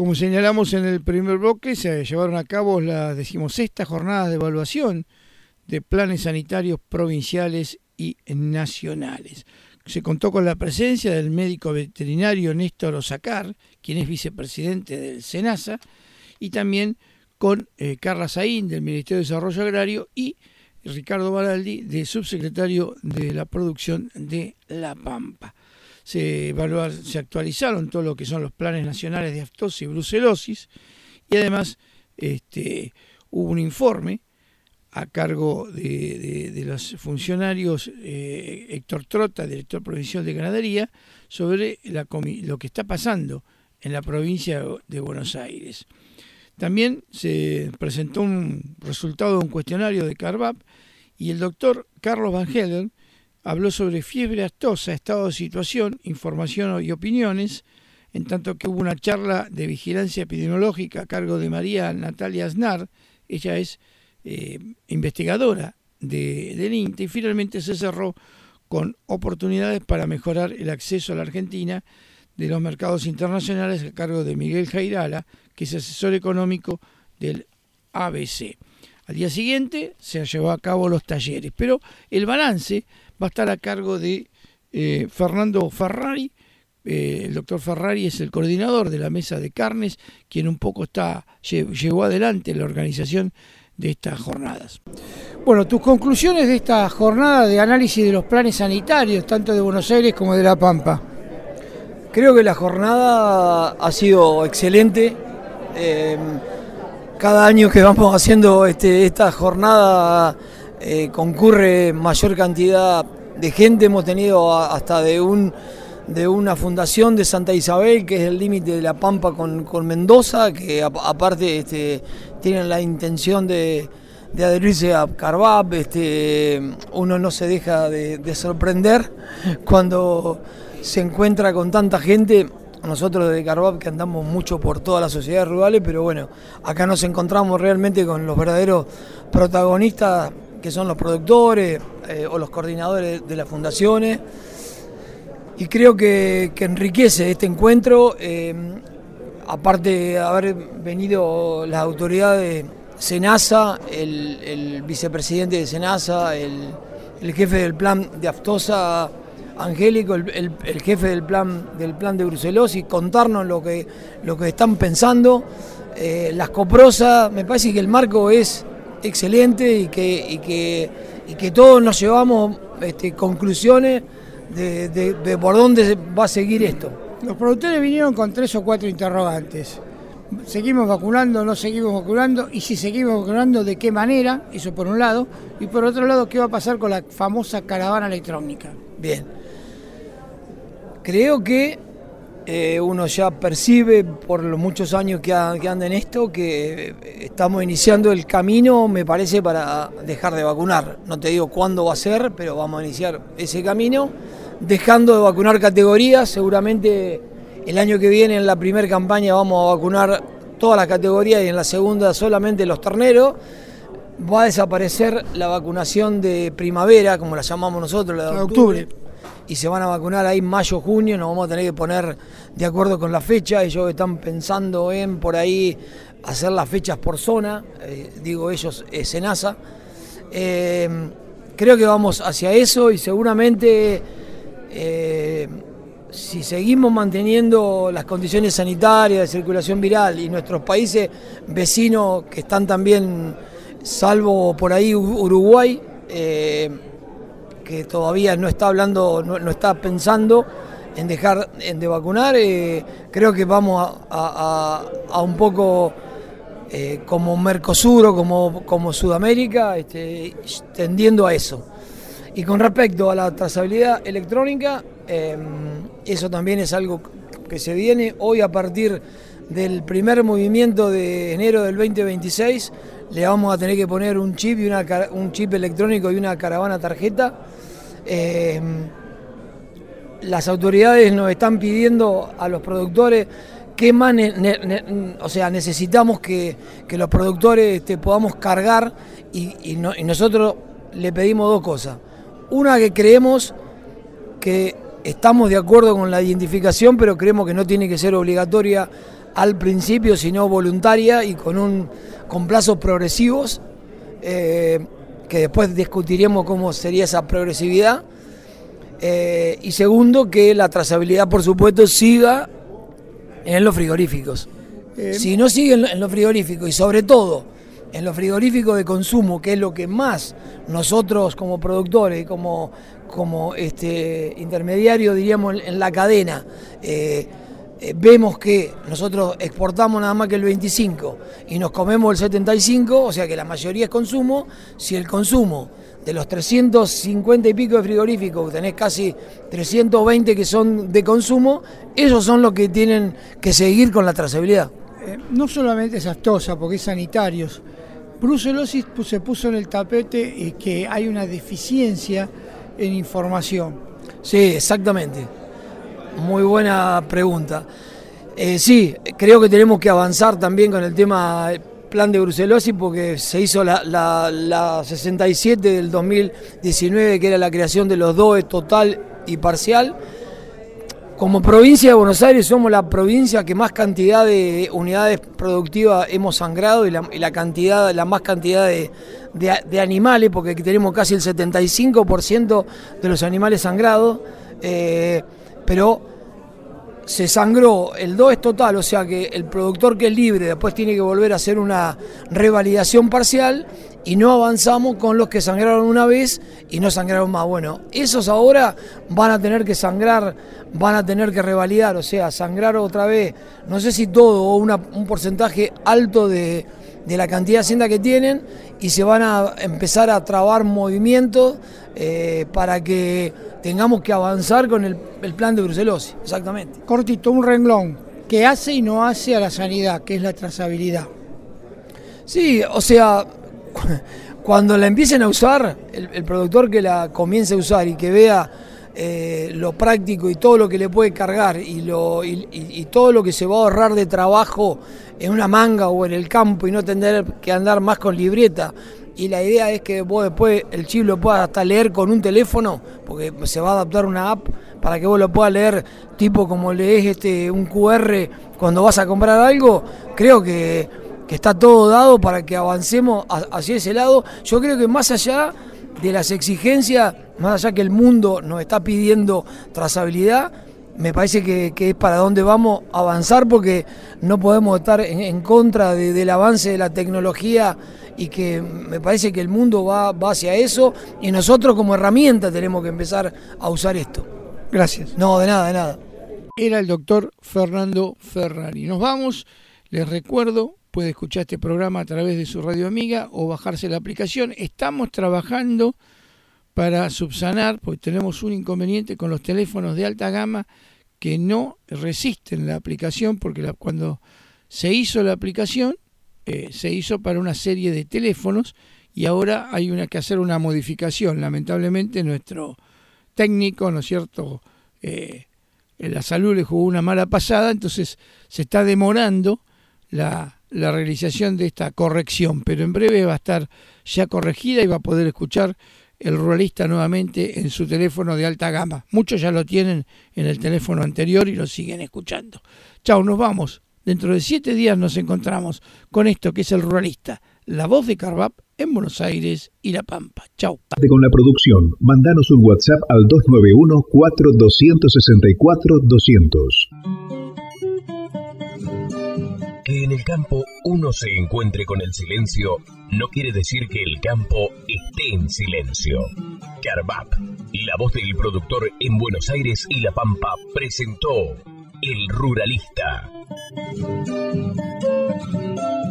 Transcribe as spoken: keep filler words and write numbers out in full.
como señalamos en el primer bloque, se llevaron a cabo las decimosextas jornadas de evaluación de planes sanitarios provinciales y nacionales. Se contó con la presencia del médico veterinario Néstor Osacar, quien es vicepresidente del SENASA, y también con eh, Carla Saín, del Ministerio de Desarrollo Agrario, y Ricardo Baraldi, de subsecretario de la Producción de La Pampa. Se, evaluar, se actualizaron todo lo que son los planes nacionales de aftosa y brucelosis, y además este, hubo un informe a cargo de, de, de los funcionarios eh, Héctor Trota, director provincial de Ganadería, sobre la, lo que está pasando en la provincia de Buenos Aires. También se presentó un resultado de un cuestionario de CARVAP y el doctor Carlos Van Helden habló sobre fiebre aftosa, estado de situación, información y opiniones, en tanto que hubo una charla de vigilancia epidemiológica a cargo de María Natalia Aznar. Ella es eh, investigadora de, del INTA, y finalmente se cerró con oportunidades para mejorar el acceso a la Argentina de los mercados internacionales a cargo de Miguel Jairala, que es asesor económico del A B C. Al día siguiente se llevó a cabo los talleres, pero el balance va a estar a cargo de eh, Fernando Ferrari. Eh, el doctor Ferrari es el coordinador de la mesa de carnes, quien un poco está llevó adelante la organización de estas jornadas. Bueno, tus conclusiones de esta jornada de análisis de los planes sanitarios, tanto de Buenos Aires como de La Pampa. Creo que la jornada ha sido excelente. Eh, cada año que vamos haciendo este, esta jornada eh, concurre mayor cantidad de gente. Hemos tenido a, hasta de un de una fundación de Santa Isabel, que es el límite de La Pampa con, con Mendoza, que a, aparte este, tienen la intención de, de adherirse a CARVAP. Este, uno no se deja de, de sorprender cuando se encuentra con tanta gente. Nosotros desde CARVAP, que andamos mucho por todas las sociedades rurales, pero bueno, acá nos encontramos realmente con los verdaderos protagonistas, que son los productores eh, o los coordinadores de las fundaciones. Y creo que, que enriquece este encuentro, eh, aparte de haber venido las autoridades SENASA, el, el vicepresidente de SENASA, el, el jefe del plan de aftosa, Angélico, el, el, el jefe del plan del plan de brucelosis, contarnos lo que, lo que están pensando. Eh, las coprosas, me parece que el marco es excelente y que, y que, y que todos nos llevamos este, conclusiones de, de, de por dónde va a seguir esto. Los productores vinieron con tres o cuatro interrogantes. ¿Seguimos vacunando, no seguimos vacunando? Y si seguimos vacunando, ¿de qué manera? Eso por un lado. Y por otro lado, ¿qué va a pasar con la famosa caravana electrónica? Bien. Creo que eh, uno ya percibe por los muchos años que, ha, que anda en esto que estamos iniciando el camino, me parece, para dejar de vacunar. No te digo cuándo va a ser, pero vamos a iniciar ese camino, dejando de vacunar categorías. Seguramente el año que viene en la primera campaña vamos a vacunar todas las categorías y en la segunda solamente los terneros. Va a desaparecer la vacunación de primavera, como la llamamos nosotros, la de octubre. octubre. Y se van a vacunar ahí en mayo, junio, nos vamos a tener que poner de acuerdo con la fecha. Ellos están pensando en por ahí hacer las fechas por zona, eh, digo ellos, eh, SENASA. Eh, creo que vamos hacia eso y seguramente eh, si seguimos manteniendo las condiciones sanitarias de circulación viral y nuestros países vecinos que están también, salvo por ahí Uruguay, eh, que todavía no está hablando, no, no está pensando en dejar en de vacunar, eh, creo que vamos a, a, a un poco eh, como Mercosur o como, como Sudamérica, este, tendiendo a eso. Y con respecto a la trazabilidad electrónica, eh, eso también es algo que se viene. Hoy, a partir del primer movimiento de enero del veinte veintiséis, le vamos a tener que poner un chip y una, un chip electrónico y una caravana tarjeta. Eh, las autoridades nos están pidiendo a los productores que más ne, ne, ne, o sea, necesitamos que, que los productores este, podamos cargar y, y, no, y nosotros le pedimos dos cosas. Una, que creemos que estamos de acuerdo con la identificación, pero creemos que no tiene que ser obligatoria al principio, sino voluntaria y con, un, con plazos progresivos, eh, que después discutiremos cómo sería esa progresividad. Eh, y segundo, que la trazabilidad, por supuesto, siga en los frigoríficos. Eh, si no sigue en los frigoríficos, y sobre todo en los frigoríficos de consumo, que es lo que más nosotros como productores y como, como este, intermediarios, diríamos, en, en la cadena, eh, eh, vemos que nosotros exportamos nada más que el veinticinco y nos comemos el setenta y cinco, o sea que la mayoría es consumo. Si el consumo de los trescientos cincuenta y pico de frigoríficos, tenés casi trescientos veinte que son de consumo, esos son los que tienen que seguir con la trazabilidad. Eh, no solamente es aftosa, porque es sanitarios. Brucelosis se puso en el tapete y que hay una deficiencia en información. Sí, exactamente. Muy buena pregunta. Eh, sí, creo que tenemos que avanzar también con el tema plan de brucelosis, porque se hizo la, la, la sesenta y siete del dos mil diecinueve, que era la creación de los D O E total y parcial. Como provincia de Buenos Aires somos la provincia que más cantidad de unidades productivas hemos sangrado y la, y la cantidad, la más cantidad de, de, de animales, porque tenemos casi el setenta y cinco por ciento de los animales sangrados, eh, pero se sangró el D O E total, o sea que el productor que es libre después tiene que volver a hacer una revalidación parcial, y no avanzamos con los que sangraron una vez y no sangraron más. Bueno, esos ahora van a tener que sangrar, van a tener que revalidar, o sea, sangrar otra vez, no sé si todo o una, un porcentaje alto de, de la cantidad de hacienda que tienen, y se van a empezar a trabar movimientos eh, para que tengamos que avanzar con el, el plan de brucelosis, exactamente. Cortito, un renglón, ¿qué hace y no hace a la sanidad, que es la trazabilidad? Sí, o sea, cuando la empiecen a usar, el, el productor que la comience a usar y que vea eh, lo práctico y todo lo que le puede cargar y, lo, y, y, y todo lo que se va a ahorrar de trabajo en una manga o en el campo y no tener que andar más con libreta, y la idea es que vos después el chip lo puedas hasta leer con un teléfono, porque se va a adaptar una app para que vos lo puedas leer tipo como lees este, un cu erre cuando vas a comprar algo. Creo que, que está todo dado para que avancemos hacia ese lado. Yo creo que más allá de las exigencias, más allá que el mundo nos está pidiendo trazabilidad, me parece que, que es para donde vamos a avanzar, porque no podemos estar en, en contra de, del avance de la tecnología, y que me parece que el mundo va, va hacia eso, y nosotros como herramienta tenemos que empezar a usar esto. Gracias. No, de nada, de nada. Era el doctor Fernando Ferrari. Nos vamos, les recuerdo, puede escuchar este programa a través de su radio amiga o bajarse la aplicación. Estamos trabajando para subsanar, porque tenemos un inconveniente con los teléfonos de alta gama que no resisten la aplicación, porque la, cuando se hizo la aplicación, eh, se hizo para una serie de teléfonos, y ahora hay una que hacer una modificación. Lamentablemente nuestro técnico, ¿no es cierto?, eh, la salud le jugó una mala pasada, entonces se está demorando la, la realización de esta corrección, pero en breve va a estar ya corregida y va a poder escuchar el ruralista nuevamente en su teléfono de alta gama. Muchos ya lo tienen en el teléfono anterior y lo siguen escuchando. Chau, nos vamos. Dentro de siete días nos encontramos con esto que es el ruralista, la voz de Carvap en Buenos Aires y La Pampa. Chau. Con la producción, mandanos un WhatsApp al dos nueve uno, cuatro dos seis cuatro, dos cero cero. Que en el campo uno se encuentre con el silencio no quiere decir que el campo esté en silencio. Carvap, la voz del productor en Buenos Aires y La Pampa, presentó El Ruralista.